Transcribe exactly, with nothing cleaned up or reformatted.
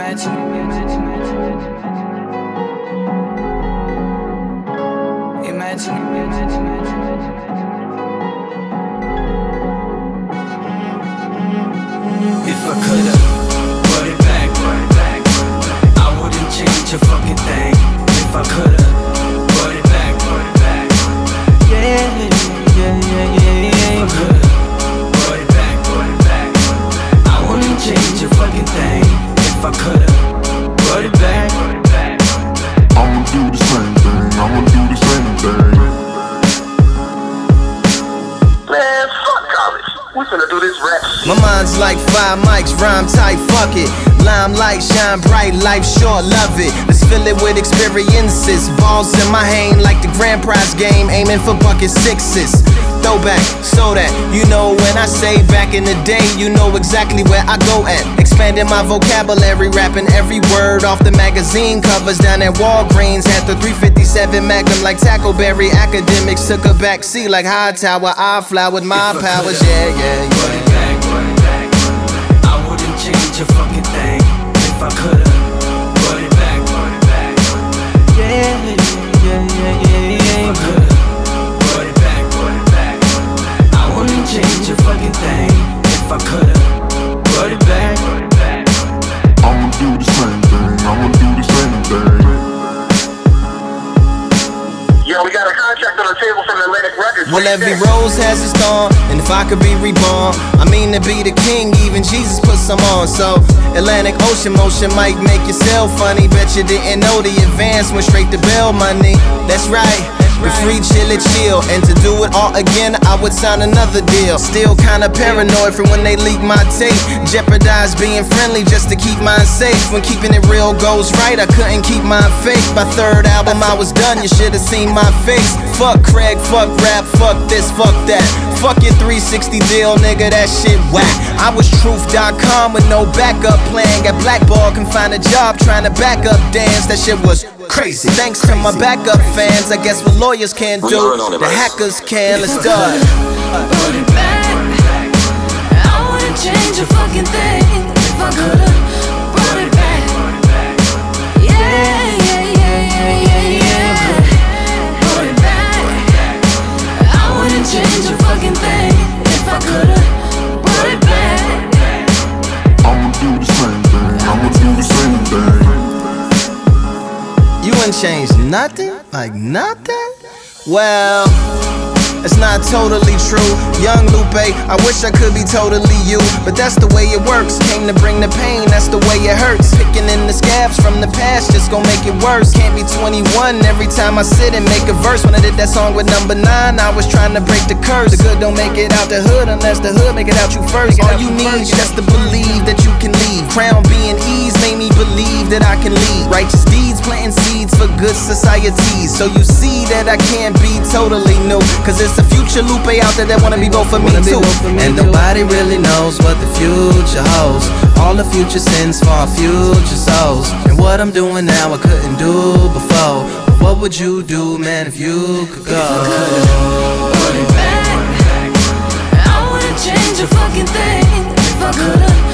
Imagine, imagine, if I could've brought it back, I wouldn't change a fucking thing. If I could've brought it back, yeah, yeah, yeah, yeah, yeah. If I could've brought it back, I wouldn't change a fucking thing. If I could've brought it back, I'ma do the same thing, I'ma do the same thing. Man, fuck college. We finna do this rap shit. My mind's like five mics, rhyme tight, fuck it. Limelight, shine bright, life short, love it. Let's fill it with experiences. Balls in my hand like the grand prize game, aiming for bucket sixes. Throwback, so that you know when I say back in the day, you know exactly where I go at. Expanding my vocabulary, rapping every word off the magazine covers down at Walgreens. Had the three fifty-seven Magnum like Tackleberry. Academics took a back seat like Hightower. I fly with my powers, yeah, yeah, yeah. brought it back, brought it back. I wouldn't change a fucking thing. If I could've brought it back, brought it back. Yeah, yeah, yeah, yeah, yeah. If I could've brought it back, brought it back. I wouldn't change a fucking thing. If I could've brought it back, brought it back. I'ma do the same thing, I'ma do the same thing. Yo, we got a contract on the table from Atlantic Records. Well, every rose has its thorn, and if I could be reborn, I mean to be the king, even Jesus put some on. So, Atlantic Ocean motion might make yourself funny. Bet you didn't know the advance went straight to bail money. That's right, the free chill it chill. And to do it all again, I would sign another deal. Still kinda paranoid from when they leak my tape. Jeopardize being friendly just to keep mine safe. When keeping it real goes right, I couldn't keep mine fake. By third album I was done, you should've seen my face. Fuck Craig, fuck rap, fuck this, fuck that. Fuck your three sixty deal, nigga, that shit whack. I was truth dot com with no backup plan. Got blackballed, can find a job trying to back up dance. That shit was crazy. Thanks to my backup fans, I guess what lawyers can't do, the hackers can. Let's start. Brought it back. I wouldn't change a fucking thing. If I could've brought it back. Yeah, yeah, yeah, yeah, yeah, yeah. Brought it back. I wouldn't change a fucking thing. If I could've brought it back. I'ma do the same thing, I'ma do the same thing. You wouldn't change nothing? Like nothing? Well, it's not totally true. Young Lupe, I wish I could be totally you, but that's the way it works. Came to bring the pain, that's the way it hurts. Picking in the scabs from the past just gon' make it worse. Can't be twenty-one every time I sit and make a verse. When I did that song with number nine, I was trying to break the curse. The good don't make it out the hood unless the hood make it out you first. All you need is just to believe that you can leave. Crown being ease made me believe that I can lead. Righteous deeds planting seeds for good societies. So you see that I can't be totally new, cause it's a future Lupe out there that wanna be both for me too. And nobody really knows what the future holds. All the future sends for our future souls. And what I'm doing now I couldn't do before. But what would you do, man, if you could go? Brought it back. I wouldn't change a fucking thing. If I could've